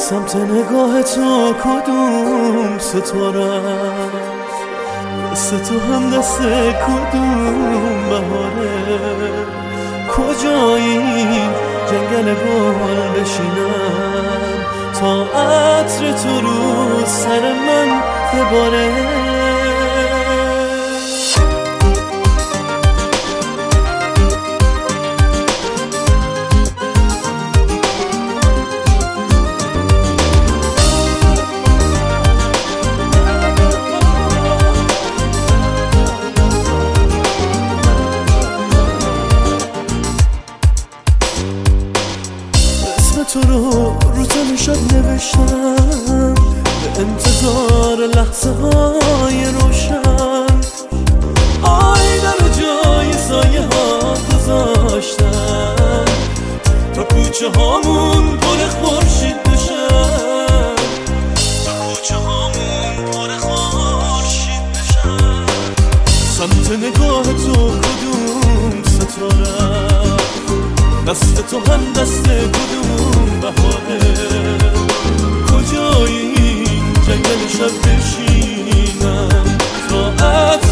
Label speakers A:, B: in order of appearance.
A: سمت نگاه تو کدوم ستاره است، دست تو هم دست کدوم بهاره؟ کجایی جنگل گل بشینم تا عطر تو رو سر من بباره؟ تو رو تن شب نوشتم به انتظار لحظه های روشن، آینه رو جای سایه ها گذاشتم تا کوچه هامون پر خورشید بشن، تا کوچه هامون پر خورشید بشن. سمت نگاه تو کدوم ستاره، دست تو هم دست کدوم بهاره؟ کجایی جنگل شب بشینم تا